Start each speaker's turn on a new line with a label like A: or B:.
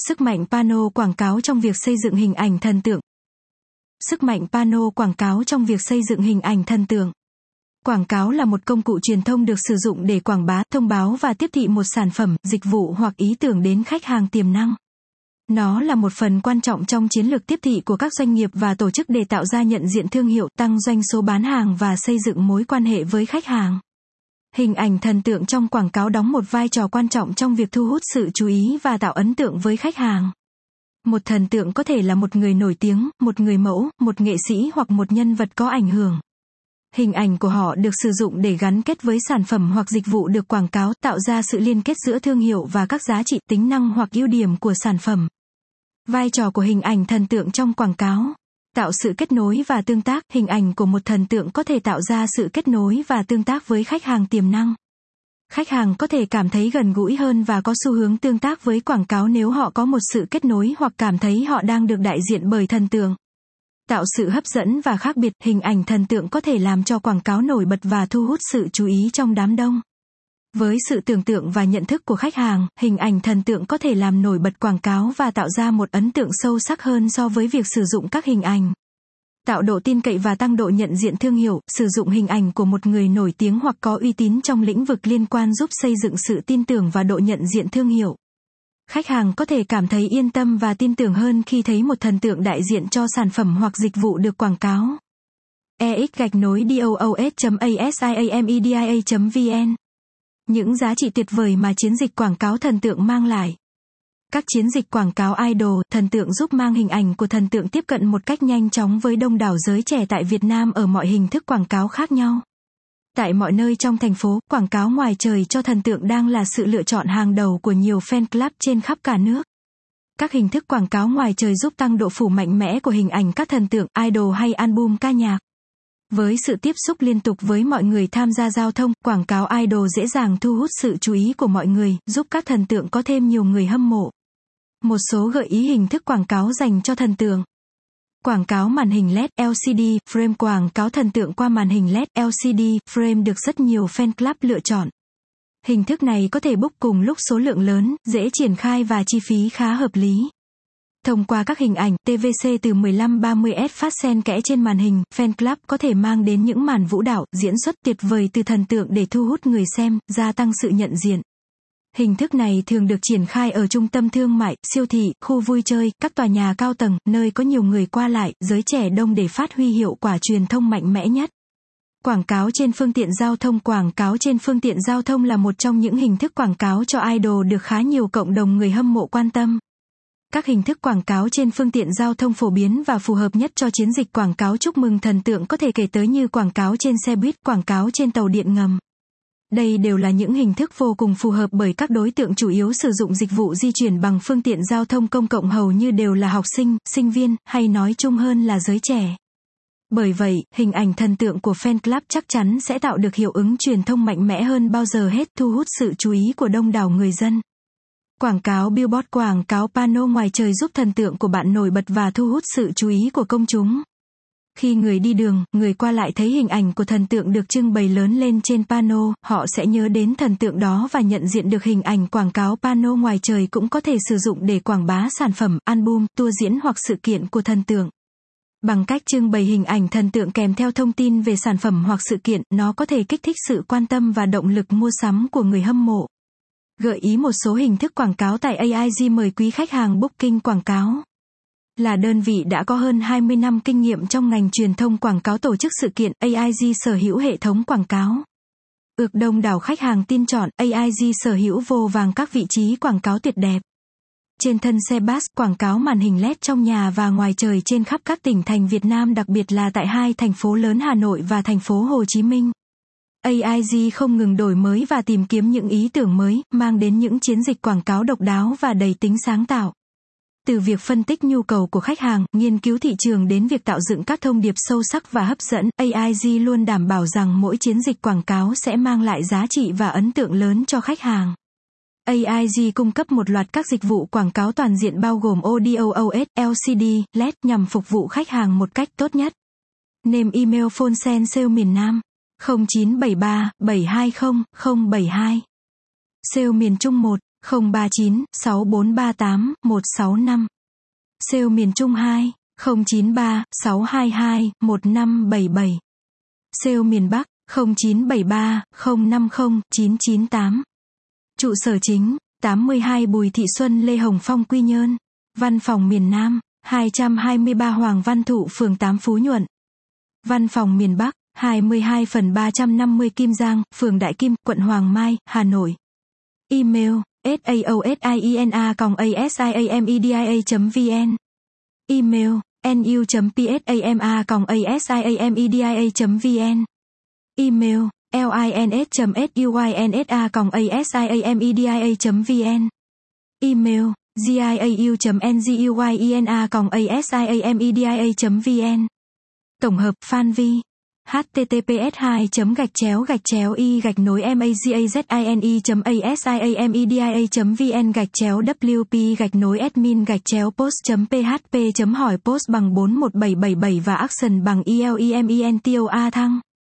A: Sức mạnh pano quảng cáo trong việc xây dựng hình ảnh thần tượng. Sức mạnh pano quảng cáo trong việc xây dựng hình ảnh thần tượng. Quảng cáo là một công cụ truyền thông được sử dụng để quảng bá, thông báo và tiếp thị một sản phẩm, dịch vụ hoặc ý tưởng đến khách hàng tiềm năng. Nó là một phần quan trọng trong chiến lược tiếp thị của các doanh nghiệp và tổ chức để tạo ra nhận diện thương hiệu, tăng doanh số bán hàng và xây dựng mối quan hệ với khách hàng. Hình ảnh thần tượng trong quảng cáo đóng một vai trò quan trọng trong việc thu hút sự chú ý và tạo ấn tượng với khách hàng. Một thần tượng có thể là một người nổi tiếng, một người mẫu, một nghệ sĩ hoặc một nhân vật có ảnh hưởng. Hình ảnh của họ được sử dụng để gắn kết với sản phẩm hoặc dịch vụ được quảng cáo, tạo ra sự liên kết giữa thương hiệu và các giá trị, tính năng hoặc ưu điểm của sản phẩm. Vai trò của hình ảnh thần tượng trong quảng cáo. Tạo sự kết nối và tương tác. Hình ảnh của một thần tượng có thể tạo ra sự kết nối và tương tác với khách hàng tiềm năng. Khách hàng có thể cảm thấy gần gũi hơn và có xu hướng tương tác với quảng cáo nếu họ có một sự kết nối hoặc cảm thấy họ đang được đại diện bởi thần tượng. Tạo sự hấp dẫn và khác biệt. Hình ảnh thần tượng có thể làm cho quảng cáo nổi bật và thu hút sự chú ý trong đám đông. Với sự tưởng tượng và nhận thức của khách hàng, hình ảnh thần tượng có thể làm nổi bật quảng cáo và tạo ra một ấn tượng sâu sắc hơn so với việc sử dụng các hình ảnh. Tạo độ tin cậy và tăng độ nhận diện thương hiệu. Sử dụng hình ảnh của một người nổi tiếng hoặc có uy tín trong lĩnh vực liên quan giúp xây dựng sự tin tưởng và độ nhận diện thương hiệu. Khách hàng có thể cảm thấy yên tâm và tin tưởng hơn khi thấy một thần tượng đại diện cho sản phẩm hoặc dịch vụ được quảng cáo. ex-doos.asiamedia.vn. Những giá trị tuyệt vời mà chiến dịch quảng cáo thần tượng mang lại. Các chiến dịch quảng cáo idol, thần tượng giúp mang hình ảnh của thần tượng tiếp cận một cách nhanh chóng với đông đảo giới trẻ tại Việt Nam ở mọi hình thức quảng cáo khác nhau. Tại mọi nơi trong thành phố, quảng cáo ngoài trời cho thần tượng đang là sự lựa chọn hàng đầu của nhiều fan club trên khắp cả nước. Các hình thức quảng cáo ngoài trời giúp tăng độ phủ mạnh mẽ của hình ảnh các thần tượng, idol hay album ca nhạc. Với sự tiếp xúc liên tục với mọi người tham gia giao thông, quảng cáo idol dễ dàng thu hút sự chú ý của mọi người, giúp các thần tượng có thêm nhiều người hâm mộ. Một số gợi ý hình thức quảng cáo dành cho thần tượng. Quảng cáo màn hình LED, LCD, frame. Quảng cáo thần tượng qua màn hình LED, LCD, frame được rất nhiều fan club lựa chọn. Hình thức này có thể book cùng lúc số lượng lớn, dễ triển khai và chi phí khá hợp lý. Thông qua các hình ảnh, TVC từ 15-30 phát xen kẽ trên màn hình, fan club có thể mang đến những màn vũ đạo, diễn xuất tuyệt vời từ thần tượng để thu hút người xem, gia tăng sự nhận diện. Hình thức này thường được triển khai ở trung tâm thương mại, siêu thị, khu vui chơi, các tòa nhà cao tầng, nơi có nhiều người qua lại, giới trẻ đông để phát huy hiệu quả truyền thông mạnh mẽ nhất. Quảng cáo trên phương tiện giao thông. Quảng cáo trên phương tiện giao thông là một trong những hình thức quảng cáo cho idol được khá nhiều cộng đồng người hâm mộ quan tâm. Các hình thức quảng cáo trên phương tiện giao thông phổ biến và phù hợp nhất cho chiến dịch quảng cáo chúc mừng thần tượng có thể kể tới như quảng cáo trên xe buýt, quảng cáo trên tàu điện ngầm. Đây đều là những hình thức vô cùng phù hợp bởi các đối tượng chủ yếu sử dụng dịch vụ di chuyển bằng phương tiện giao thông công cộng hầu như đều là học sinh, sinh viên, hay nói chung hơn là giới trẻ. Bởi vậy, hình ảnh thần tượng của fan club chắc chắn sẽ tạo được hiệu ứng truyền thông mạnh mẽ hơn bao giờ hết, thu hút sự chú ý của đông đảo người dân. Quảng cáo billboard. Quảng cáo pano ngoài trời giúp thần tượng của bạn nổi bật và thu hút sự chú ý của công chúng. Khi người đi đường, người qua lại thấy hình ảnh của thần tượng được trưng bày lớn lên trên pano, họ sẽ nhớ đến thần tượng đó và nhận diện được hình ảnh. Quảng cáo pano ngoài trời cũng có thể sử dụng để quảng bá sản phẩm, album, tour diễn hoặc sự kiện của thần tượng. Bằng cách trưng bày hình ảnh thần tượng kèm theo thông tin về sản phẩm hoặc sự kiện, nó có thể kích thích sự quan tâm và động lực mua sắm của người hâm mộ. Gợi ý một số hình thức quảng cáo tại AIG. Mời quý khách hàng Booking quảng cáo. Là đơn vị đã có hơn 20 năm kinh nghiệm trong ngành truyền thông quảng cáo tổ chức sự kiện, AIG sở hữu hệ thống quảng cáo ược đông đảo khách hàng tin chọn. AIG sở hữu vô vàn các vị trí quảng cáo tuyệt đẹp. Trên thân xe bus, quảng cáo màn hình LED trong nhà và ngoài trời trên khắp các tỉnh thành Việt Nam, đặc biệt là tại hai thành phố lớn Hà Nội và thành phố Hồ Chí Minh. AIG không ngừng đổi mới và tìm kiếm những ý tưởng mới, mang đến những chiến dịch quảng cáo độc đáo và đầy tính sáng tạo. Từ việc phân tích nhu cầu của khách hàng, nghiên cứu thị trường đến việc tạo dựng các thông điệp sâu sắc và hấp dẫn, AIG luôn đảm bảo rằng mỗi chiến dịch quảng cáo sẽ mang lại giá trị và ấn tượng lớn cho khách hàng. AIG cung cấp một loạt các dịch vụ quảng cáo toàn diện bao gồm Audio OS, LCD, LED nhằm phục vụ khách hàng một cách tốt nhất. Name email phone sen sale miền Nam 0973 720 072. Sale miền Trung 1 039 6438 165. Sale miền Trung 2, 093 622 1577. Sale miền Bắc, 0973 050 998. Trụ sở chính, 82 Bùi Thị Xuân Lê Hồng Phong Quy Nhơn. Văn phòng miền Nam, 223 Hoàng Văn Thụ phường 8 Phú Nhuận. Văn phòng miền Bắc, 22 phần 350 Kim Giang, phường Đại Kim, quận Hoàng Mai, Hà Nội. Email, saosina@asiamedia.vn. Email, nu.psama@asiamedia.vn. Email, lins.suyinsa@asiamedia.vn. Email, giau.nguyen@asiamedia.vn. Tổng hợp Phan Vi. https://magazie-mazie.asiamedia.vn/wp-admin-post.php hỏi post bằng 41777 và action bằng ELEMENTOA thăng